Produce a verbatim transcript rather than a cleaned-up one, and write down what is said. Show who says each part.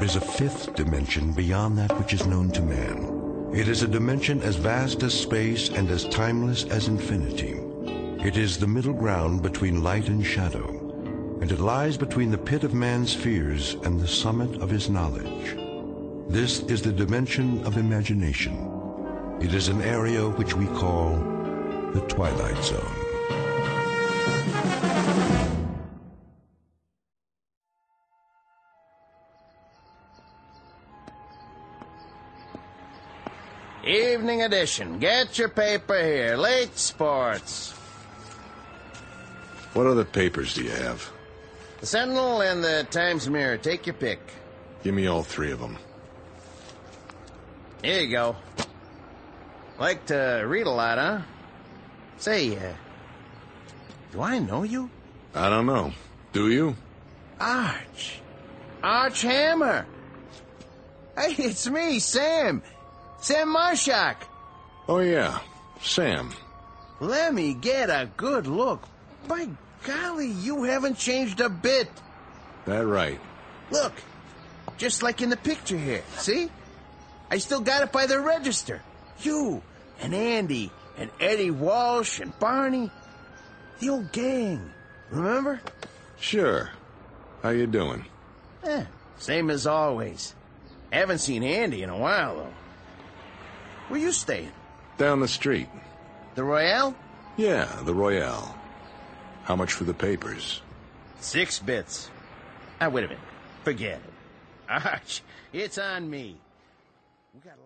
Speaker 1: There is a fifth dimension beyond that which is known to man. It is a dimension as vast as space and as timeless as infinity. It is the middle ground between light and shadow, and it lies between the pit of man's fears and the summit of his knowledge. This is the dimension of imagination. It is an area which we call the Twilight Zone.
Speaker 2: Evening edition. Get your paper here. Late sports.
Speaker 3: What other papers do you have?
Speaker 2: The Sentinel and the Times-Mirror. Take your pick.
Speaker 3: Give me all three of them.
Speaker 2: Here you go. Like to read a lot, huh? Say, uh, do I know you?
Speaker 3: I don't know. Do you?
Speaker 2: Arch. Arch Hammer. Hey, it's me, Sam. Sam Marshak.
Speaker 3: Oh, yeah. Sam.
Speaker 2: Let me get a good look. By golly, you haven't changed a bit.
Speaker 3: That right.
Speaker 2: Look, just like in the picture here, see? I still got it by the register. You and Andy and Eddie Walsh and Barney. The old gang, remember?
Speaker 3: Sure. How you doing?
Speaker 2: Eh, same as always. Haven't seen Andy in a while, though. Where you staying?
Speaker 3: Down the street.
Speaker 2: The Royale?
Speaker 3: Yeah, the Royale. How much for the papers?
Speaker 2: Six bits. Ah, wait a minute. Forget it. Arch, it's on me. We got